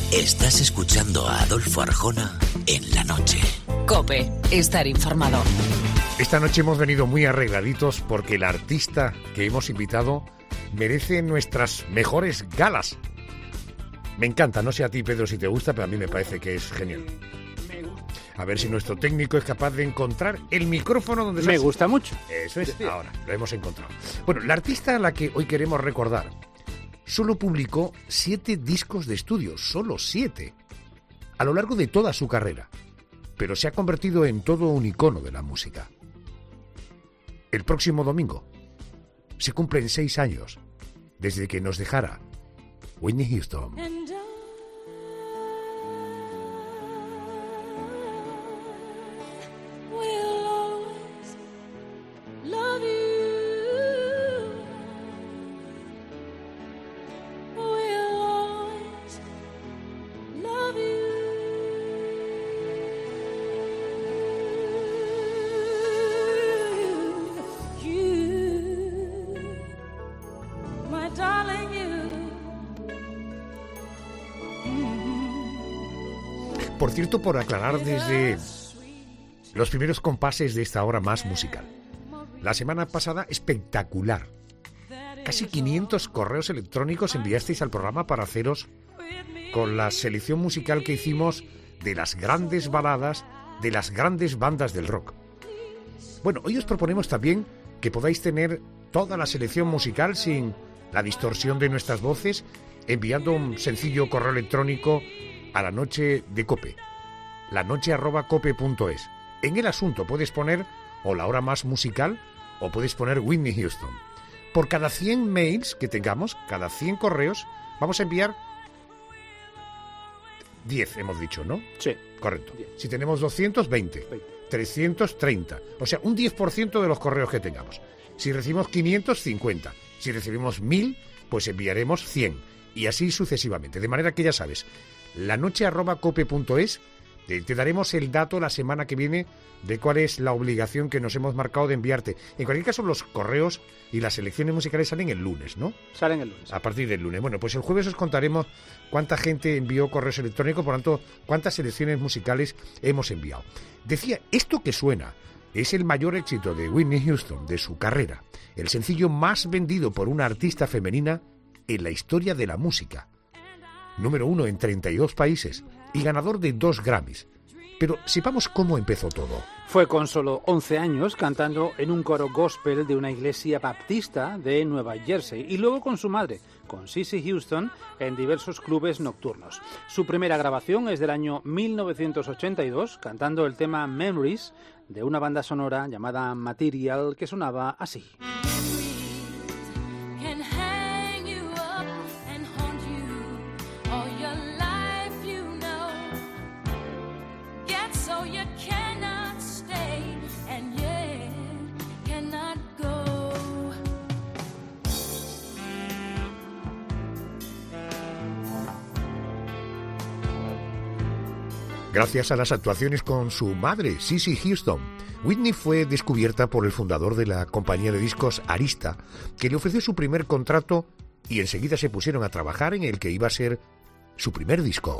Estás escuchando a Adolfo Arjona en la noche. COPE, estar informado. Esta noche hemos venido muy arregladitos porque el artista que hemos invitado merece nuestras mejores galas. Me encanta, no sé a ti, Pedro, si te gusta, pero a mí me parece que es genial. A ver si nuestro técnico es capaz de encontrar el micrófono donde se... Me gusta mucho. Eso es, ahora, lo hemos encontrado. Bueno, la artista a la que hoy queremos recordar solo publicó 7 discos de estudio, solo 7, a lo largo de toda su carrera, pero se ha convertido en todo un icono de la música. El próximo domingo se cumplen 6 años desde que nos dejara Whitney Houston. Por cierto, por aclarar desde los primeros compases de esta hora más musical. La semana pasada, espectacular. Casi 500 correos electrónicos enviasteis al programa para haceros con la selección musical que hicimos de las grandes baladas de las grandes bandas del rock. Bueno, hoy os proponemos también que podáis tener toda la selección musical sin la distorsión de nuestras voces, enviando un sencillo correo electrónico a la noche de COPE, lanoche@cope.es. En el asunto puedes poner o la hora más musical o puedes poner Whitney Houston. Por cada 100 mails que tengamos, cada 100 correos, vamos a enviar 10, hemos dicho, ¿no? Sí. Correcto. 10. Si tenemos 220, 330, o sea, un 10% de los correos que tengamos. Si recibimos 550, si recibimos 1000, pues enviaremos 100, y así sucesivamente. De manera que ya sabes, lanoche@cope.es, te daremos el dato la semana que viene de cuál es la obligación que nos hemos marcado de enviarte. En cualquier caso, los correos y las selecciones musicales salen el lunes, ¿no? Salen el lunes. A partir del lunes. Bueno, pues el jueves os contaremos cuánta gente envió correos electrónicos, por lo tanto, cuántas selecciones musicales hemos enviado. Decía, esto que suena es el mayor éxito de Whitney Houston de su carrera, el sencillo más vendido por una artista femenina en la historia de la música. Número 1 en 32 países y ganador de 2 Grammys. Pero sepamos cómo empezó todo. Fue con solo 11 años cantando en un coro gospel de una iglesia baptista de Nueva Jersey y luego con su madre, con Cissy Houston, en diversos clubes nocturnos. Su primera grabación es del año 1982, cantando el tema Memories de una banda sonora llamada Material que sonaba así. Gracias a las actuaciones con su madre, Cissy Houston, Whitney fue descubierta por el fundador de la compañía de discos Arista, que le ofreció su primer contrato y enseguida se pusieron a trabajar en el que iba a ser su primer disco.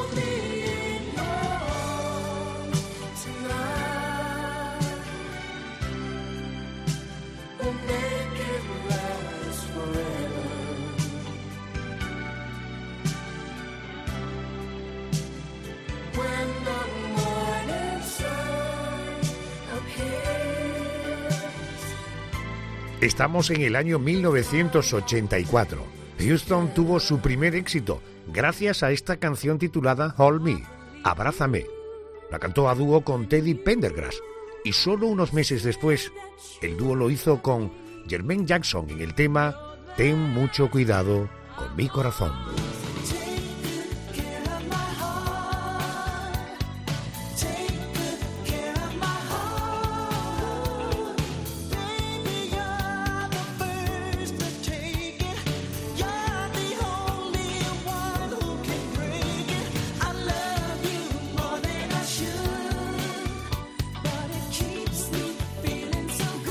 Estamos en el año 1984. Houston tuvo su primer éxito gracias a esta canción titulada Hold Me, Abrázame. La cantó a dúo con Teddy Pendergrass y solo unos meses después el dúo lo hizo con Jermaine Jackson en el tema Ten mucho cuidado con mi corazón.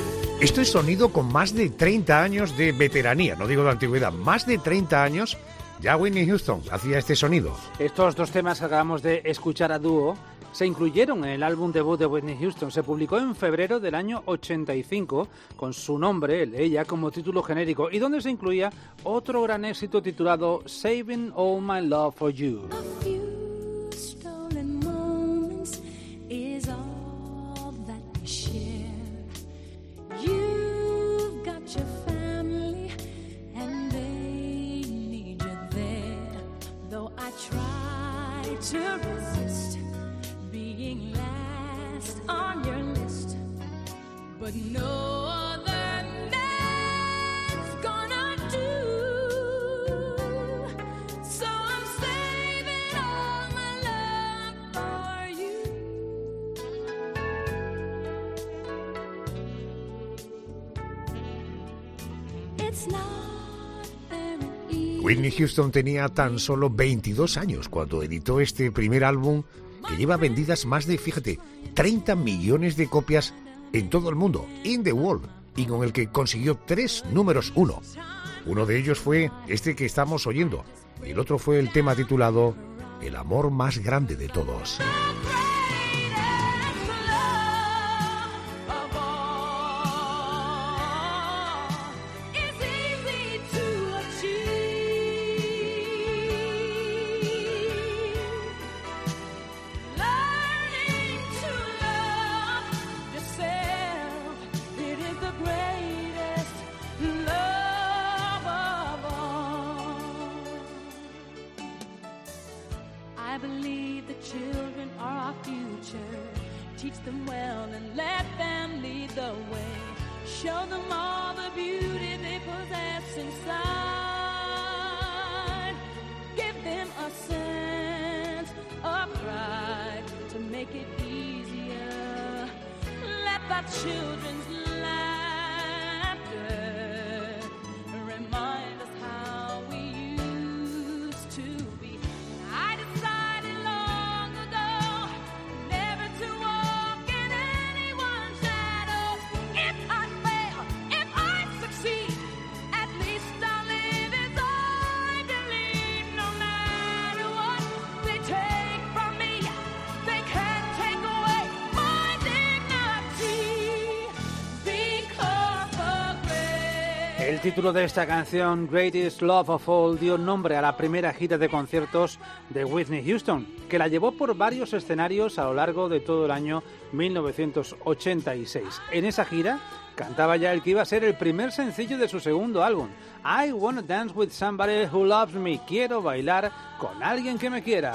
Esto es sonido con más de 30 años de veteranía, no digo de antigüedad, más de 30 años Ya Whitney Houston hacía este sonido. Estos dos temas que acabamos de escuchar a dúo se incluyeron en el álbum debut de Whitney Houston. Se publicó en febrero del año 85 con su nombre, el de ella, como título genérico y donde se incluía otro gran éxito titulado Saving All My Love For You. To resist being last on your list, but no other man's gonna do. So I'm saving all my love for you. It's not. Whitney Houston tenía tan solo 22 años cuando editó este primer álbum que lleva vendidas más de, fíjate, 30 millones de copias en todo el mundo, In the World, y con el que consiguió 3 números 1. Uno de ellos fue este que estamos oyendo, y el otro fue el tema titulado El amor más grande de todos. I believe the children are our future. Teach them well and let them lead the way. Show them all the beauty they possess inside. Give them a sense of pride to make it easier. Let the children's laughter remind us how we used to be. I decided long ago never to walk in anyone's shadow. If I fail, if I succeed, at least I'll live as I believe. No matter what they take from me, they can't take away my dignity because of grace. El título de esta canción, Greatest Love of All, dio nombre a la primera gira de conciertos de Whitney Houston, que la llevó por varios escenarios a lo largo de todo el año 1986. En esa gira cantaba ya el que iba a ser el primer sencillo de su segundo álbum, I Wanna Dance With Somebody Who Loves Me. Quiero bailar con alguien que me quiera.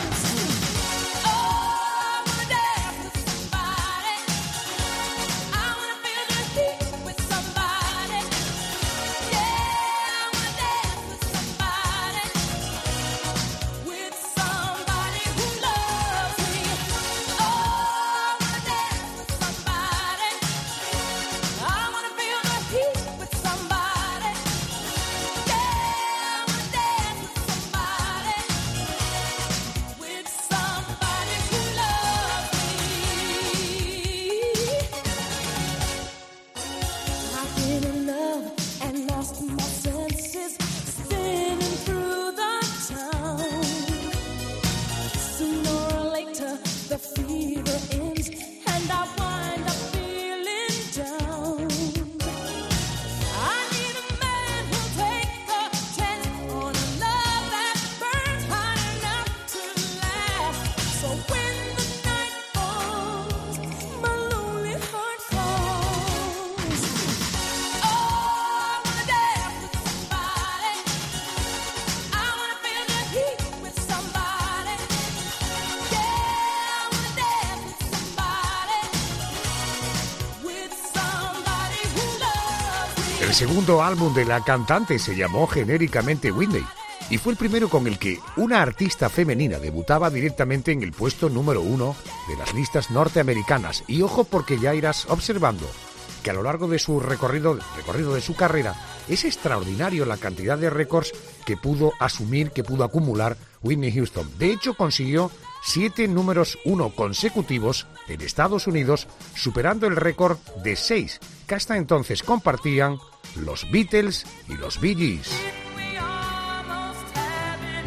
El segundo álbum de la cantante se llamó genéricamente Whitney y fue el primero con el que una artista femenina debutaba directamente en el puesto número 1 de las listas norteamericanas. Y ojo, porque ya irás observando que a lo largo de su recorrido de su carrera es extraordinario la cantidad de récords que pudo asumir, que pudo acumular Whitney Houston. De hecho, consiguió 7 números 1 consecutivos en Estados Unidos, superando el récord de 6 que hasta entonces compartían los Beatles y los Bee Gees.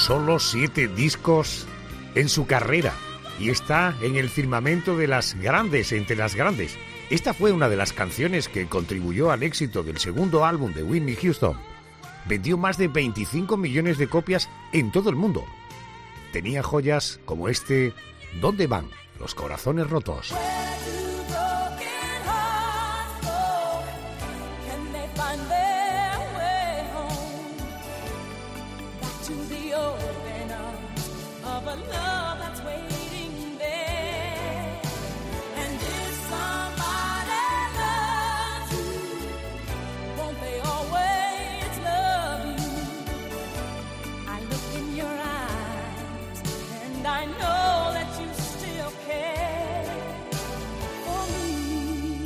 Solo 7 discos en su carrera y está en el firmamento de las grandes, entre las grandes. Esta fue una de las canciones que contribuyó al éxito del segundo álbum de Whitney Houston. Vendió más de 25 millones de copias en todo el mundo. Tenía joyas como este ¿Dónde van los corazones rotos? I know that you still care for me.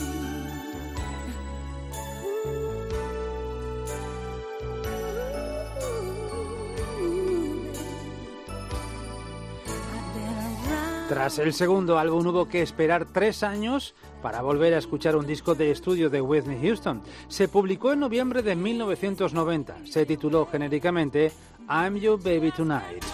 Tras el segundo álbum hubo que esperar 3 años para volver a escuchar un disco de estudio de Whitney Houston. Se publicó en noviembre de 1990. Se tituló genéricamente I'm Your Baby Tonight.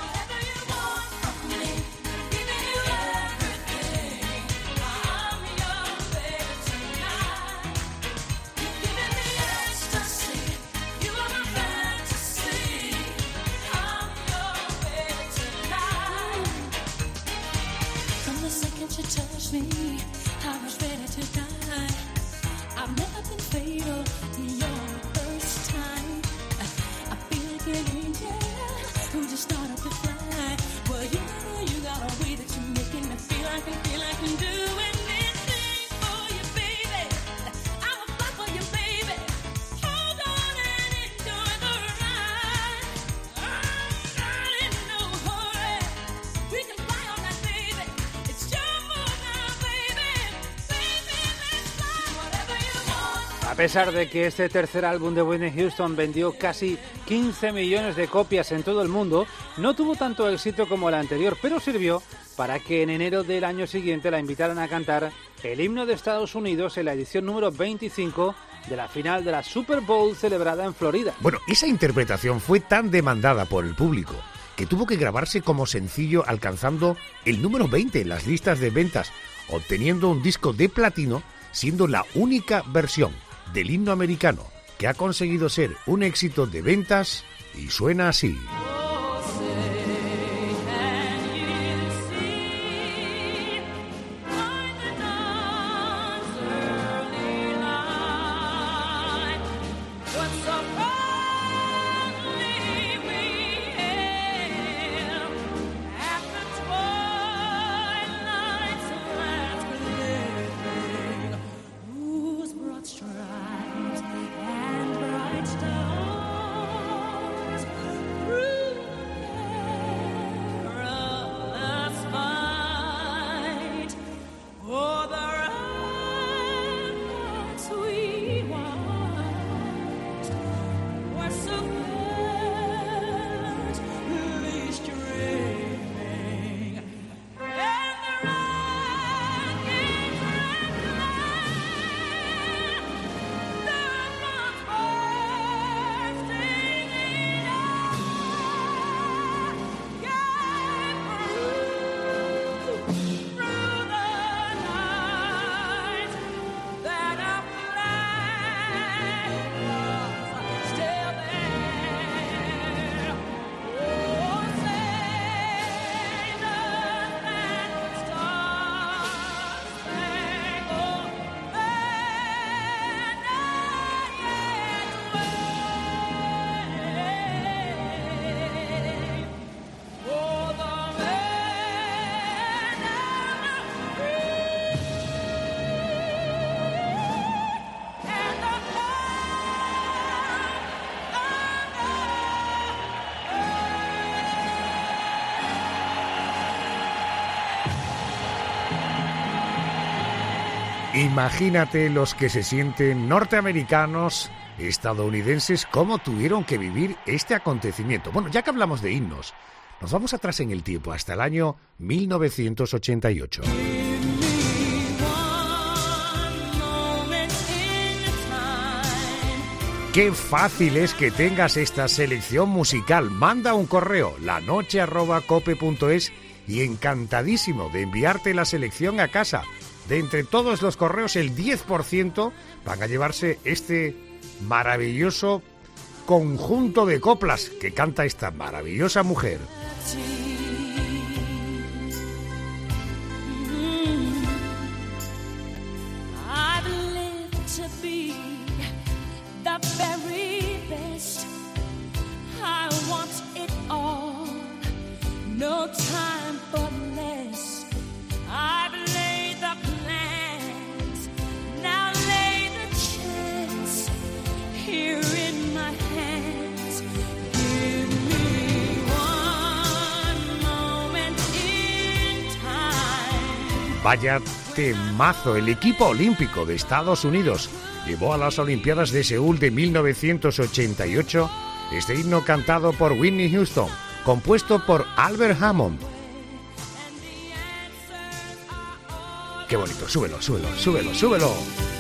A pesar de que este tercer álbum de Whitney Houston vendió casi 15 millones de copias en todo el mundo, no tuvo tanto éxito como el anterior, pero sirvió para que en enero del año siguiente la invitaran a cantar el himno de Estados Unidos en la edición número 25 de la final de la Super Bowl celebrada en Florida. Bueno, esa interpretación fue tan demandada por el público que tuvo que grabarse como sencillo, alcanzando el número 20 en las listas de ventas, obteniendo un disco de platino, siendo la única versión del himno americano que ha conseguido ser un éxito de ventas, y suena así. Imagínate los que se sienten norteamericanos, estadounidenses, cómo tuvieron que vivir este acontecimiento. Bueno, ya que hablamos de himnos, nos vamos atrás en el tiempo, hasta el año 1988. Qué fácil es que tengas esta selección musical. Manda un correo, lanoche@cope.es, y encantadísimo de enviarte la selección a casa. De entre todos los correos, el 10% van a llevarse este maravilloso conjunto de coplas que canta esta maravillosa mujer. I've lived to be the very best. I want it all, no time for less. I've laid the plans, now lay the chance here in my hands. Give me one moment in time. Vaya temazo. El equipo olímpico de Estados Unidos llevó a las Olimpiadas de Seúl de 1988 este himno cantado por Whitney Houston, compuesto por Albert Hammond. Qué bonito, súbelo, súbelo, súbelo, súbelo.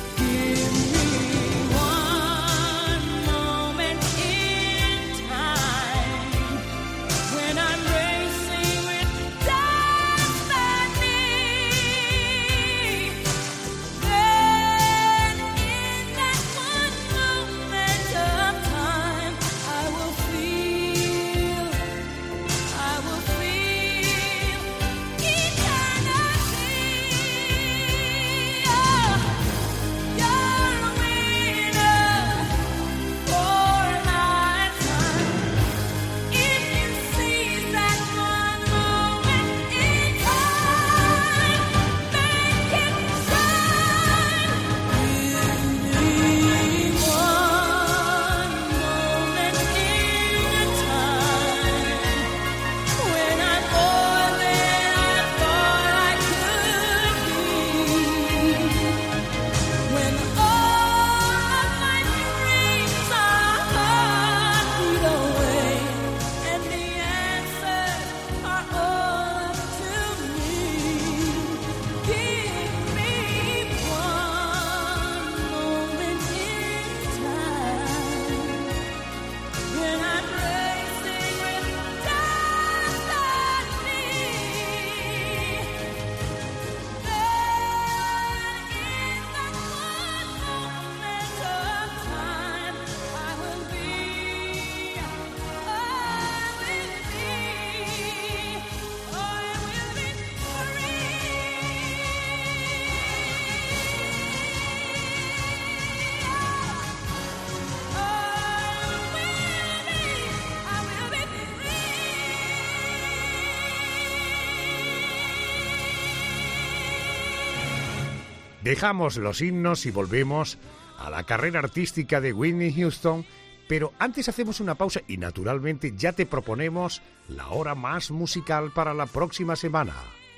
Dejamos los himnos y volvemos a la carrera artística de Whitney Houston, pero antes hacemos una pausa y naturalmente ya te proponemos la hora más musical para la próxima semana.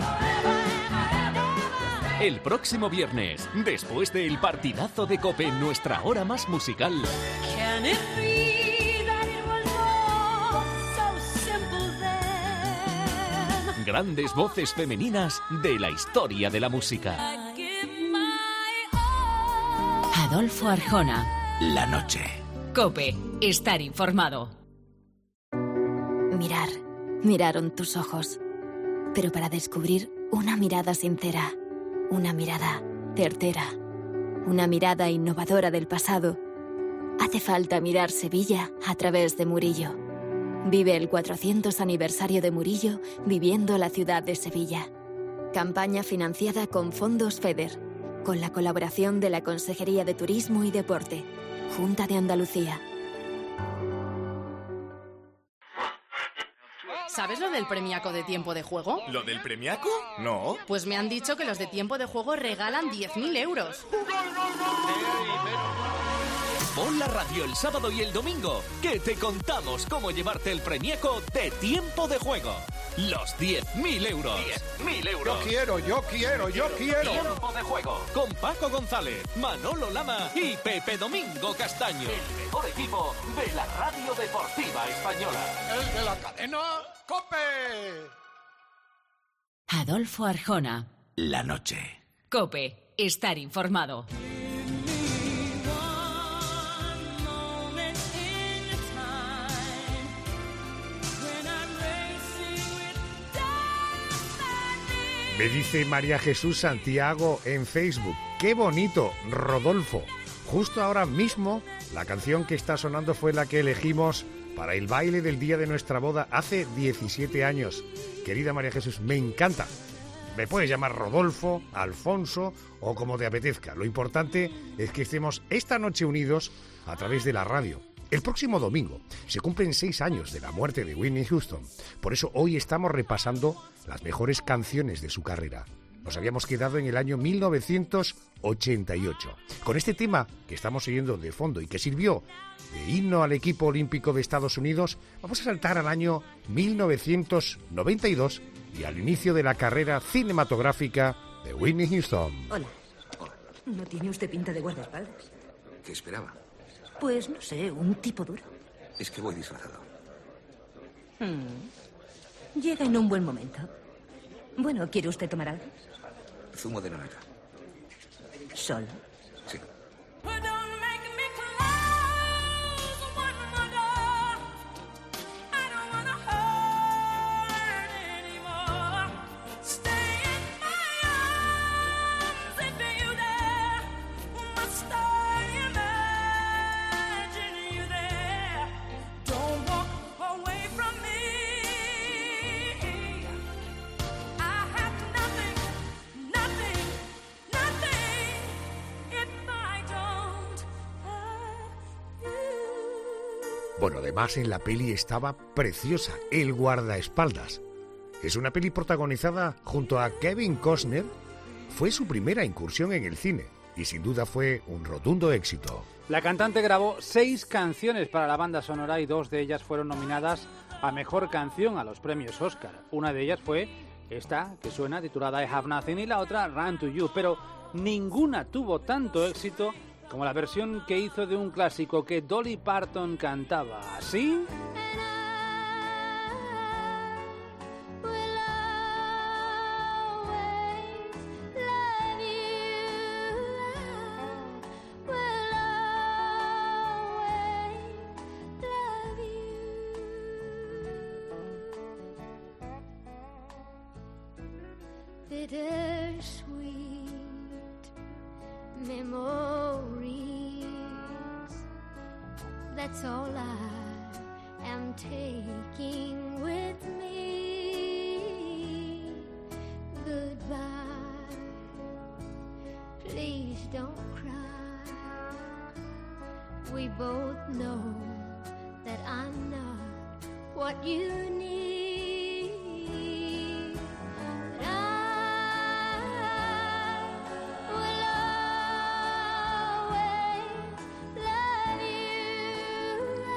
El próximo viernes, después del partidazo de COPE, nuestra hora más musical. Can it be that it was all so simple then? Grandes voces femeninas de la historia de la música. I give my all. Adolfo Arjona. La noche. COPE. Estar informado. Miraron tus ojos, pero para descubrir una mirada sincera, una mirada certera, una mirada innovadora del pasado, hace falta mirar Sevilla a través de Murillo. Vive el 400 aniversario de Murillo viviendo la ciudad de Sevilla. Campaña financiada con fondos FEDER, con la colaboración de la Consejería de Turismo y Deporte, Junta de Andalucía. ¿Sabes lo del premiaco de Tiempo de Juego? ¿Lo del premiaco? No. Pues me han dicho que los de Tiempo de Juego regalan 10.000 euros. Pon la radio el sábado y el domingo, que te contamos cómo llevarte el premiaco de Tiempo de Juego. Los 10.000 euros. 10.000 euros. Yo quiero. Tiempo de Juego. Con Paco González, Manolo Lama y Pepe Domingo Castaño. El mejor equipo de la radio deportiva española. ¡El de la cadena COPE! Adolfo Arjona. La noche. COPE. Estar informado. Me dice María Jesús Santiago en Facebook. ¡Qué bonito, Rodolfo! Justo ahora mismo, la canción que está sonando fue la que elegimos para el baile del día de nuestra boda hace 17 años. Querida María Jesús, me encanta. Me puedes llamar Rodolfo, Alfonso o como te apetezca. Lo importante es que estemos esta noche unidos a través de la radio. El próximo domingo se cumplen 6 años de la muerte de Whitney Houston. Por eso hoy estamos repasando las mejores canciones de su carrera. Nos habíamos quedado en el año 1988. Con este tema que estamos oyendo de fondo y que sirvió de himno al equipo olímpico de Estados Unidos, vamos a saltar al año 1992 y al inicio de la carrera cinematográfica de Whitney Houston. Hola. ¿No tiene usted pinta de guardaespaldas? ¿Qué esperaba? Pues no sé, un tipo duro. Es que voy disfrazado. Llega en un buen momento. Bueno, ¿quiere usted tomar algo? Zumo de naranja. ¿Solo? Sí. Bueno, además en la peli estaba preciosa, El guardaespaldas. Es una peli protagonizada junto a Kevin Costner. Fue su primera incursión en el cine y sin duda fue un rotundo éxito. La cantante grabó 6 canciones para la banda sonora y 2 de ellas fueron nominadas a Mejor Canción a los premios Oscar. Una de ellas fue esta, que suena, titulada I Have Nothing, y la otra, Run to You, pero ninguna tuvo tanto éxito como la versión que hizo de un clásico que Dolly Parton cantaba así. That's all I am taking with me. Goodbye. Please don't cry. We both know that I'm not what you need. But I will always love you.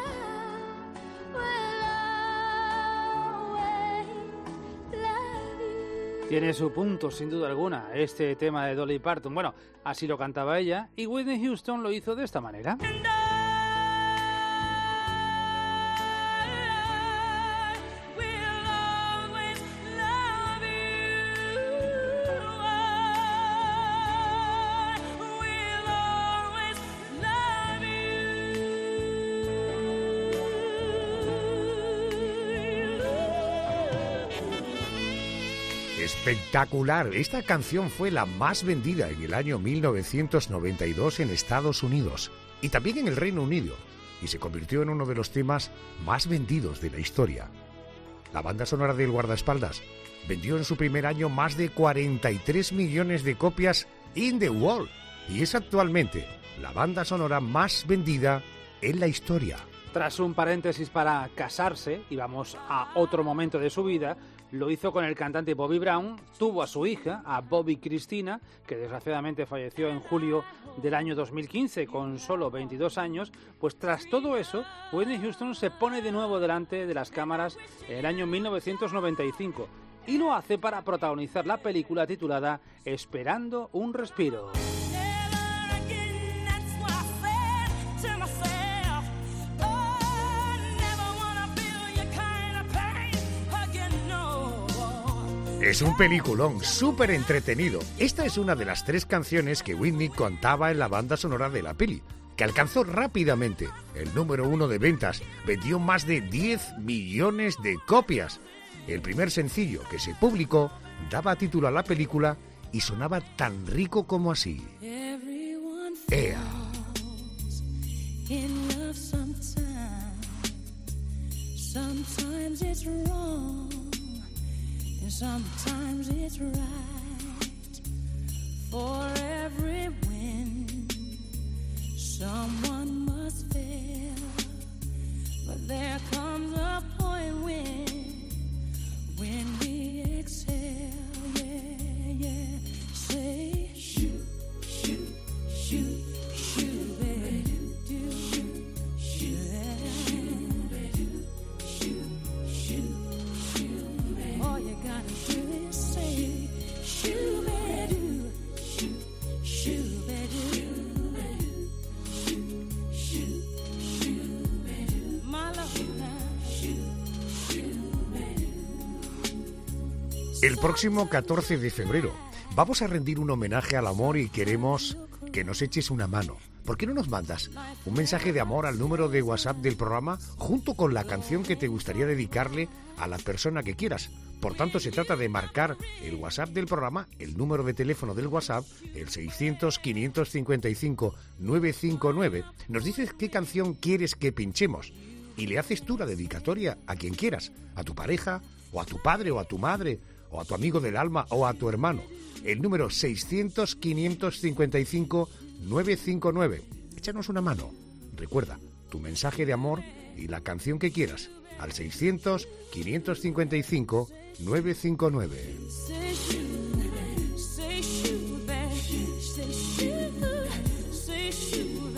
Tiene su punto, sin duda alguna, este tema de Dolly Parton. Bueno, así lo cantaba ella y Whitney Houston lo hizo de esta manera. Espectacular. Esta canción fue la más vendida en el año 1992 en Estados Unidos y también en el Reino Unido, y se convirtió en uno de los temas más vendidos de la historia. La banda sonora del guardaespaldas vendió en su primer año más de 43 millones de copias in the world y es actualmente la banda sonora más vendida en la historia. Tras un paréntesis para casarse, y vamos a otro momento de su vida, lo hizo con el cantante Bobby Brown, tuvo a su hija, a Bobby Cristina, que desgraciadamente falleció en julio del año 2015 con solo 22 años, pues tras todo eso, Whitney Houston se pone de nuevo delante de las cámaras en el año 1995 y lo hace para protagonizar la película titulada Esperando un respiro. Es un peliculón súper entretenido. Esta es una de las 3 canciones que Whitney contaba en la banda sonora de la peli, que alcanzó rápidamente el número 1 de ventas. Vendió más de 10 millones de copias. El primer sencillo que se publicó daba título a la película y sonaba tan rico como así. ¡Ea! In love sometimes it's wrong, and sometimes it's right. For every win, someone must fail. But there comes a point when we exhale, yeah. Say, shoot, shoot, shoot, shoot, baby. All you gotta do is say, shoo-ba-doo, shoo-ba-doo, shoo-ba-doo, my love now, shoo-ba-doo. El próximo 14 de febrero vamos a rendir un homenaje al amor y queremos que nos eches una mano. ¿Por qué no nos mandas un mensaje de amor al número de WhatsApp del programa junto con la canción que te gustaría dedicarle a la persona que quieras? Por tanto, se trata de marcar el WhatsApp del programa, el número de teléfono del WhatsApp, el 600-555-959. Nos dices qué canción quieres que pinchemos y le haces tú la dedicatoria a quien quieras, a tu pareja, o a tu padre, o a tu madre, o a tu amigo del alma, o a tu hermano. El número 600-555-959. Échanos una mano. Recuerda, tu mensaje de amor y la canción que quieras al 600-555-959. Say shoot, say shoot, say shoot, say shoot,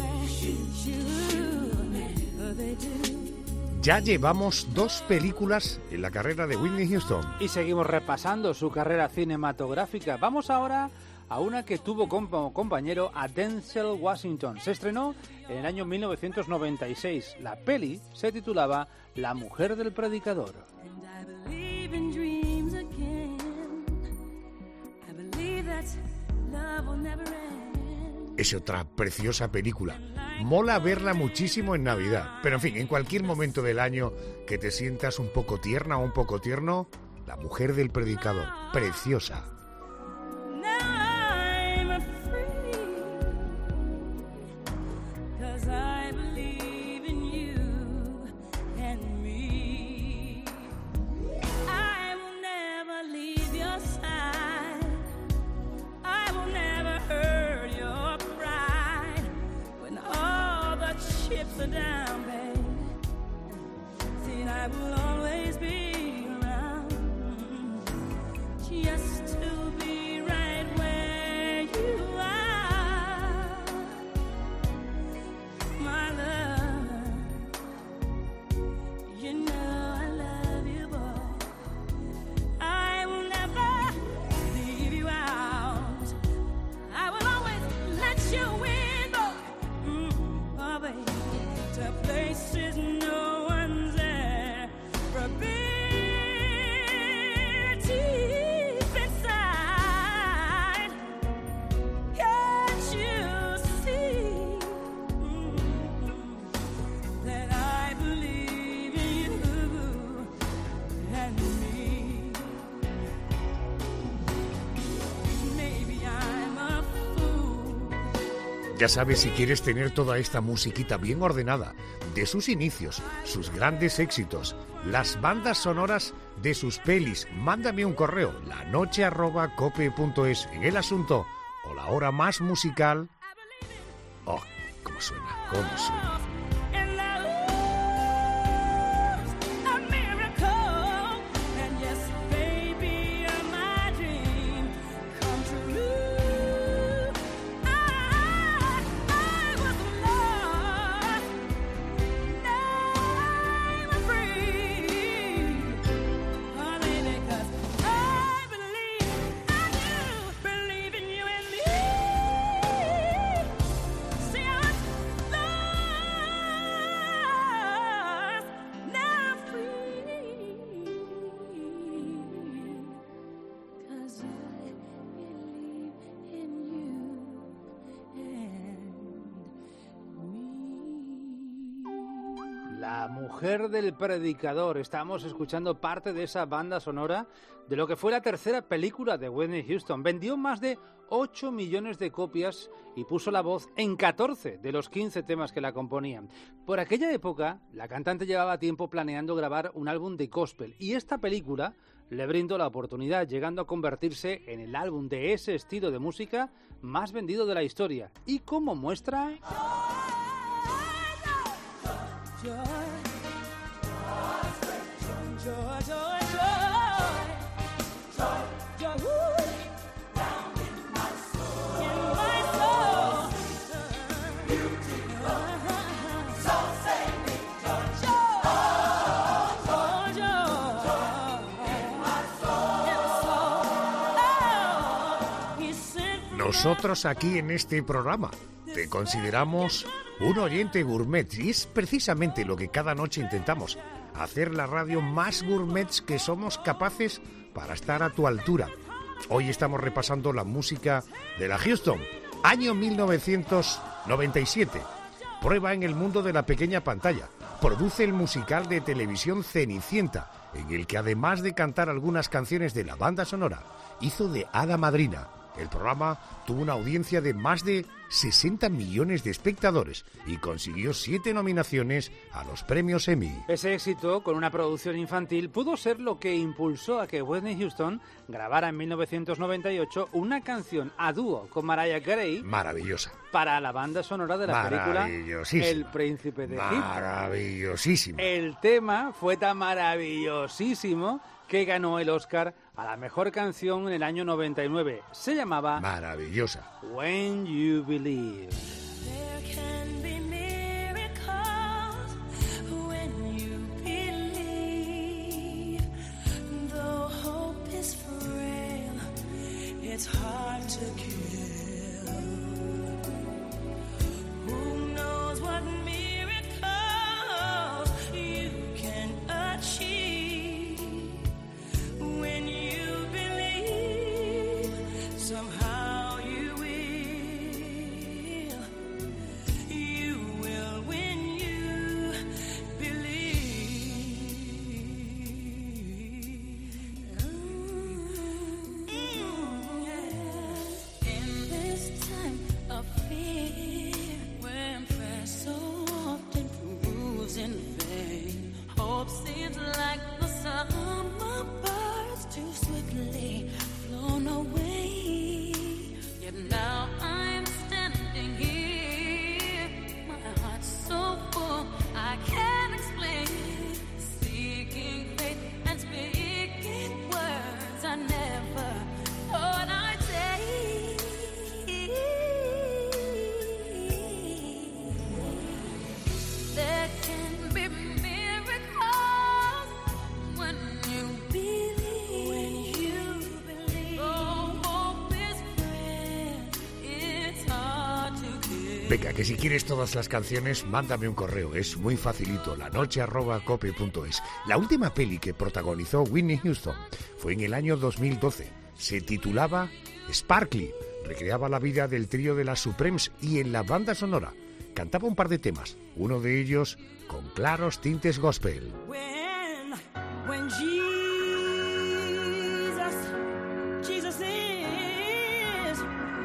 Ya llevamos 2 películas en la carrera de Whitney Houston. Y seguimos repasando su carrera cinematográfica. Vamos ahora a una que tuvo como compañero a Denzel Washington. Se estrenó en el año 1996. La peli se titulaba La mujer del predicador. Es otra preciosa película. Mola verla muchísimo en Navidad. Pero en fin, en cualquier momento del año que te sientas un poco tierna o un poco tierno, La mujer del predicador. Preciosa. Down, babe. See, I will always be around, just to be right where you are, my love. You know I love you, boy. I will never leave you out. I will always let you in, boy. Oh, baby. To places no one's ever been, deep inside. Can't you see that I believe in you and me? Maybe I'm a fool. Ya sabes, si quieres tener toda esta musiquita bien ordenada, de sus inicios, sus grandes éxitos, las bandas sonoras de sus pelis, mándame un correo, lanoche@cope.es, en el asunto o la hora más musical. Oh, cómo suena, cómo suena. mujer del predicador. Estamos escuchando parte de esa banda sonora de lo que fue la tercera película de Whitney Houston. Vendió más de 8 millones de copias y puso la voz en 14 de los 15 temas que la componían. Por aquella época, la cantante llevaba tiempo planeando grabar un álbum de gospel y esta película le brindó la oportunidad, llegando a convertirse en el álbum de ese estilo de música más vendido de la historia. Y como muestra... Nosotros aquí en este programa te consideramos un oyente gourmet y es precisamente lo que cada noche intentamos, hacer la radio más gourmet que somos capaces para estar a tu altura. Hoy estamos repasando la música de la Houston, año 1997. Prueba en el mundo de la pequeña pantalla. Produce el musical de televisión Cenicienta, en el que además de cantar algunas canciones de la banda sonora, hizo de hada madrina. El programa tuvo una audiencia de más de 60 millones de espectadores y consiguió 7 nominaciones a los premios Emmy. Ese éxito, con una producción infantil, pudo ser lo que impulsó a que Whitney Houston grabara en 1998 una canción a dúo con Mariah Carey. Maravillosa. Para la banda sonora de la película El Príncipe de Egipto. Maravillosísimo. El tema fue tan maravillosísimo que ganó el Oscar a la mejor canción en el año 99. Se llamaba... Maravillosa. When You Believe. There can be miracles when you believe. Though hope is frail, it's hard to kill. Who knows what miracles you can achieve when you believe. Somehow you will when you believe. In this time of fear, when prayer so often proves in vain, hope seems like the summer birds too swiftly flown away. Yet now I'm standing here, my heart's so full I can't explain, seeking faith and speaking words I never thought I'd say. There can be miracles when you believe. When you believe. Oh, hope is frail, it's hard to kill. Venga, que si quieres todas las canciones, mándame un correo. Es muy facilito, lanoche@cope.es. La última peli que protagonizó Whitney Houston fue en el año 2012. Se titulaba Sparkly. Recreaba la vida del trío de las Supremes y en la banda sonora cantaba un par de temas, uno de ellos con claros tintes gospel. When Jesus is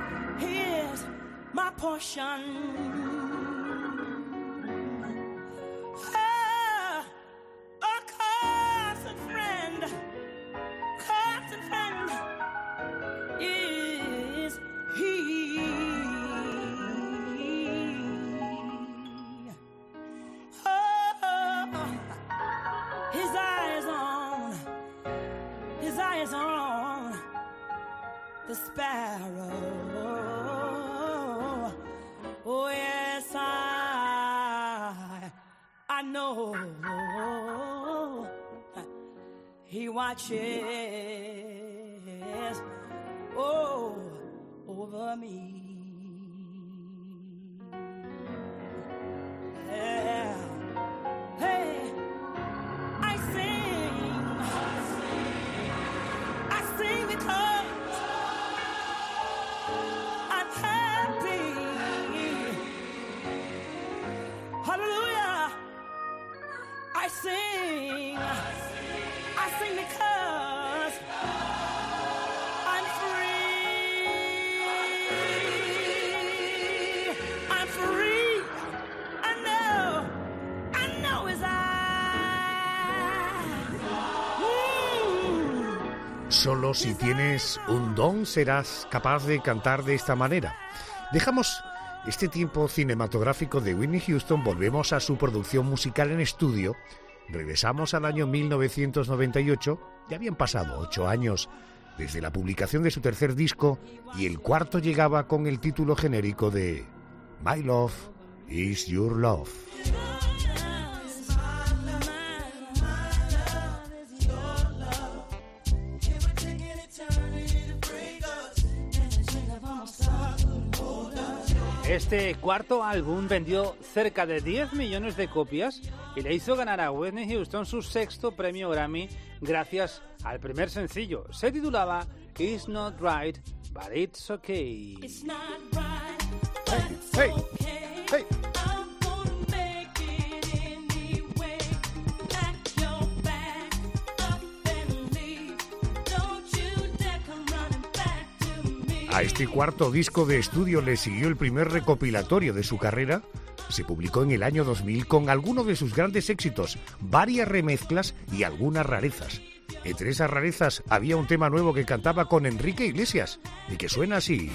my portion. A constant friend is he. His eyes on the sparrow. Oh yes, I know he watches over me. Yeah. Hey, I sing because I'm happy. Hallelujah. I Solo si tienes un don serás capaz de cantar de esta manera. Dejamos este tiempo cinematográfico de Whitney Houston, volvemos a su producción musical en estudio, regresamos al año 1998, ya habían pasado 8 años desde la publicación de su tercer disco y el cuarto llegaba con el título genérico de My Love is Your Love. Este cuarto álbum vendió cerca de 10 millones de copias y le hizo ganar a Whitney Houston su sexto premio Grammy gracias al primer sencillo. Se titulaba It's Not Right, But It's Okay. It's not right, Hey, hey, hey. I'm gonna make it anyway. Pack your bag up and leave. Don't you dare come running back to me. A este cuarto disco de estudio le siguió el primer recopilatorio de su carrera. Se publicó en el año 2000 con algunos de sus grandes éxitos, varias remezclas y algunas rarezas. Entre esas rarezas había un tema nuevo que cantaba con Enrique Iglesias y que suena así.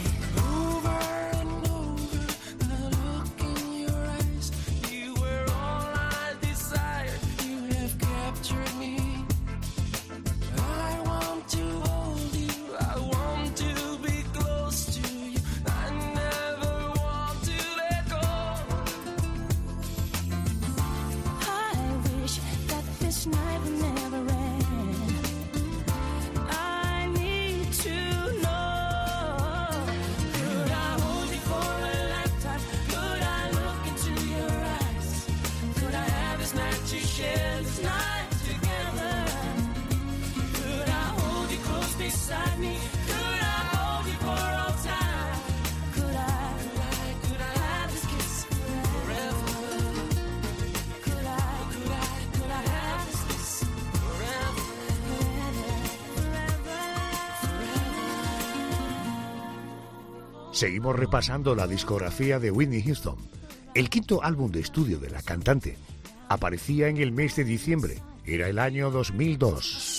Seguimos repasando la discografía de Whitney Houston. El quinto álbum de estudio de la cantante aparecía en el mes de diciembre. Era el año 2002.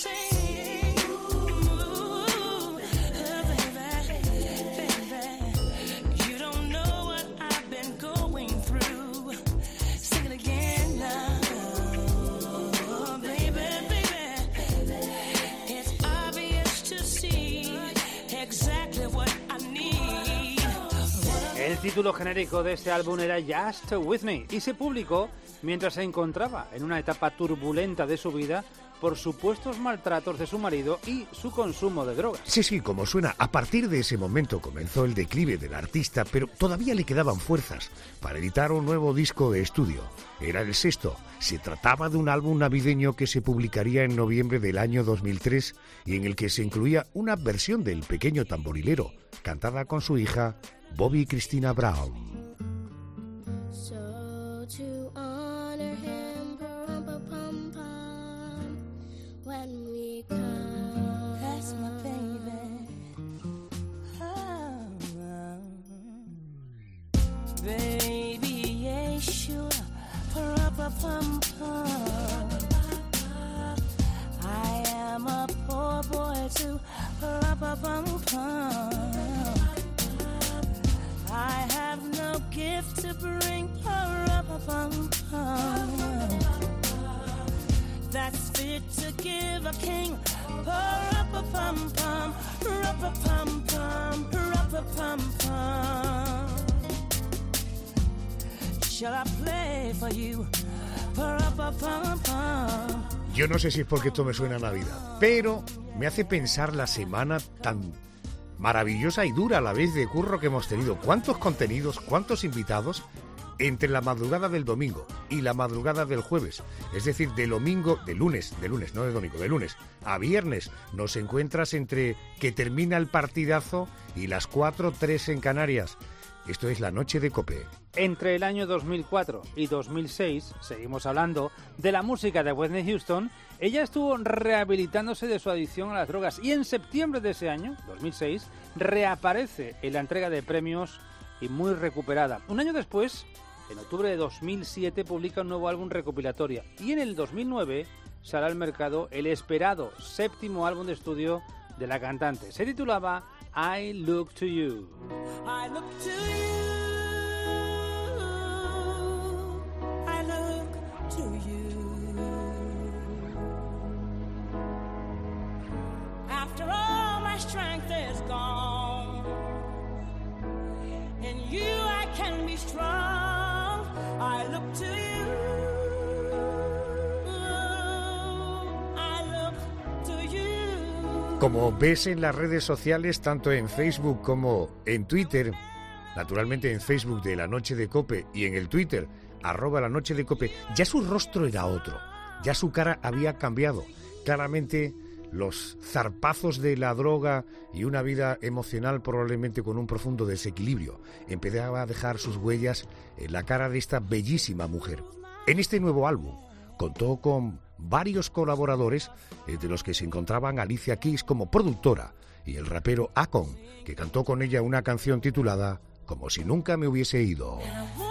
El título genérico de este álbum era Just Whitney y se publicó mientras se encontraba en una etapa turbulenta de su vida por supuestos maltratos de su marido y su consumo de drogas. Sí, como suena. A partir de ese momento comenzó el declive del artista, pero todavía le quedaban fuerzas para editar un nuevo disco de estudio. Era el sexto. Se trataba de un álbum navideño que se publicaría en noviembre del año 2003 y en el que se incluía una versión del Pequeño Tamborilero, cantada con su hija Bobby Christina Brown. So to honor him, pum-pum-pum-pum, when we come. That's my baby. Oh, baby, yeah, sure. Pum-pum-pum. I am a poor boy too. Pum-pum-pum. I have no gift to bring that's fit to give a king. Shall I play for you? Yo no sé si es porque esto me suena a Navidad, pero me hace pensar la semana tan maravillosa y dura a la vez de curro que hemos tenido. ¿Cuántos contenidos, cuántos invitados entre la madrugada del domingo y la madrugada del jueves? Es decir, de lunes, no de domingo, de lunes a viernes nos encuentras entre que termina el partidazo y las 4:03 en Canarias. Esto es la noche de COPE. Entre el año 2004 y 2006, seguimos hablando de la música de Whitney Houston, ella estuvo rehabilitándose de su adicción a las drogas y en septiembre de ese año, 2006, reaparece en la entrega de premios y muy recuperada. Un año después, en octubre de 2007, publica un nuevo álbum recopilatorio y en el 2009 sale al mercado el esperado séptimo álbum de estudio de la cantante. Se titulaba I Look to You. I look to you. I look to you. After all my strength is gone, in you I can be strong. I look to you. I look to you. Como ves en las redes sociales, tanto en Facebook como en Twitter, naturalmente en Facebook de La Noche de Cope y en el Twitter, @La Noche de Cope, ya su rostro era otro, ya su cara había cambiado. Claramente los zarpazos de la droga y una vida emocional probablemente con un profundo desequilibrio empezaba a dejar sus huellas en la cara de esta bellísima mujer. En este nuevo álbum contó con varios colaboradores, entre los que se encontraban Alicia Keys como productora y el rapero Akon, que cantó con ella una canción titulada Como si nunca me hubiese ido.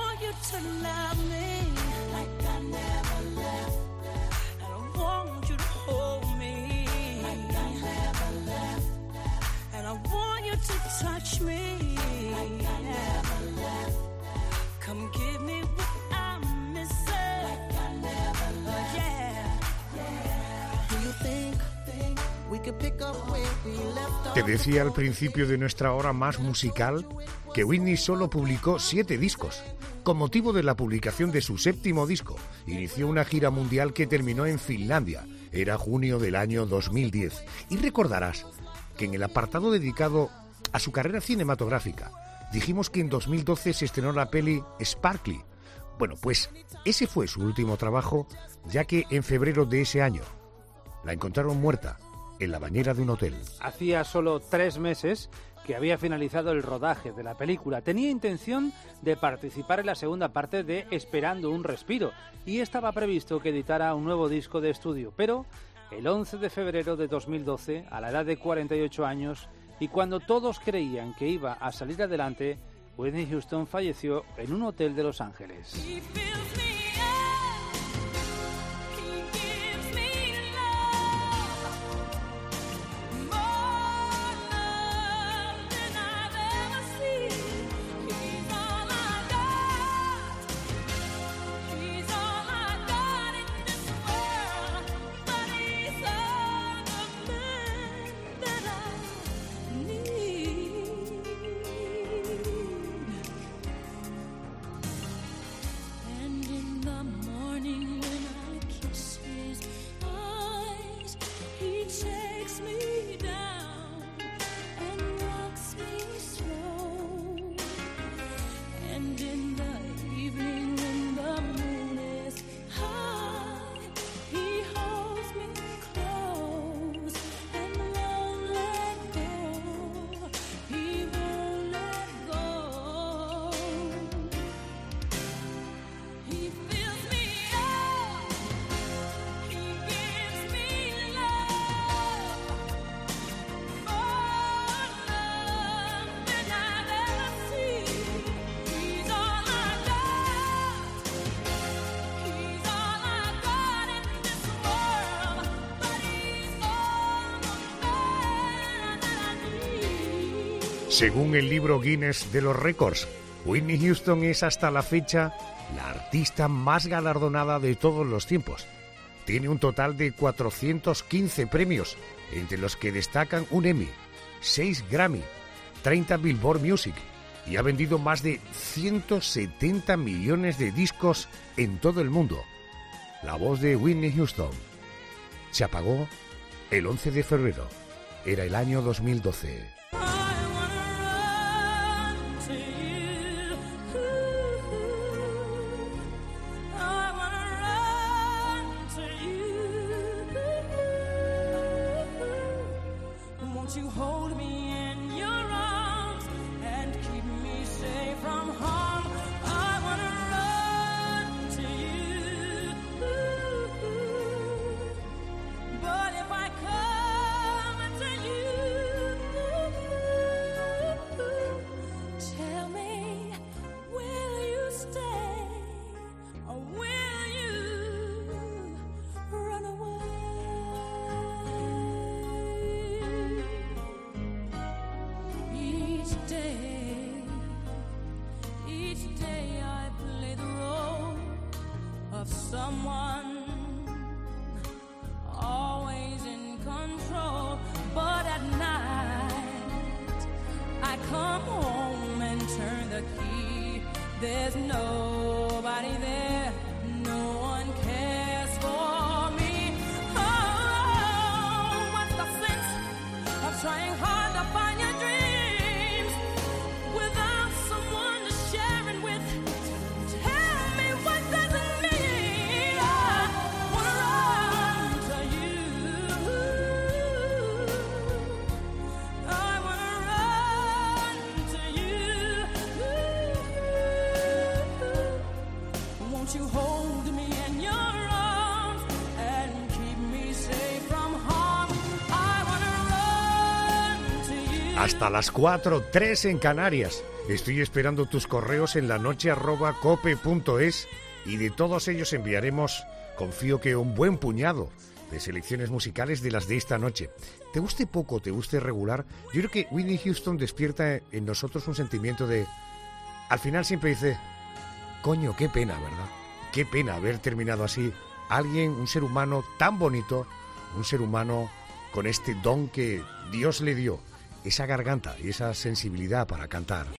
Touch me like I never left. Come give me what I'm missing like I never left. Yeah. Do you think we could pick up where we left off? Te decía al principio de nuestra hora más musical que Whitney solo publicó 7 discos. Con motivo de la publicación de su 7º disco, inició una gira mundial que terminó en Finlandia. Era junio del año 2010. Y recordarás que en el apartado dedicado a su carrera cinematográfica dijimos que en 2012 se estrenó la peli Sparkly. Bueno, pues ese fue su último trabajo, ya que en febrero de ese año la encontraron muerta en la bañera de un hotel. Hacía solo 3 meses que había finalizado el rodaje de la película. Tenía intención de participar en la segunda parte de Esperando un respiro y estaba previsto que editara un nuevo disco de estudio, pero el 11 de febrero de 2012, a la edad de 48 años, y cuando todos creían que iba a salir adelante, Whitney Houston falleció en un hotel de Los Ángeles. Según el libro Guinness de los récords, Whitney Houston es hasta la fecha la artista más galardonada de todos los tiempos. Tiene un total de 415 premios, entre los que destacan un Emmy, 6 Grammy, 30 Billboard Music y ha vendido más de 170 millones de discos en todo el mundo. La voz de Whitney Houston se apagó el 11 de febrero. Era el año 2012. someone always in control, but at night I come home and turn the key. There's nobody there, no one cares for me. Oh, what's the sense of trying hard to find your dreams without someone to share it with? Tell me, what does it mean? I wanna run to you. I wanna run to you. Won't you hold me in your arms and keep me safe from harm? I wanna run to you. Hasta las 4:03 en Canarias. Estoy esperando tus correos en lanoche@cope.es y de todos ellos enviaremos, confío que un buen puñado de selecciones musicales de las de esta noche. Te guste poco, te guste regular, yo creo que Whitney Houston despierta en nosotros un sentimiento de... Al final siempre dice, coño, qué pena, ¿verdad? Qué pena haber terminado así. Alguien, un ser humano tan bonito, un ser humano con este don que Dios le dio, esa garganta y esa sensibilidad para cantar.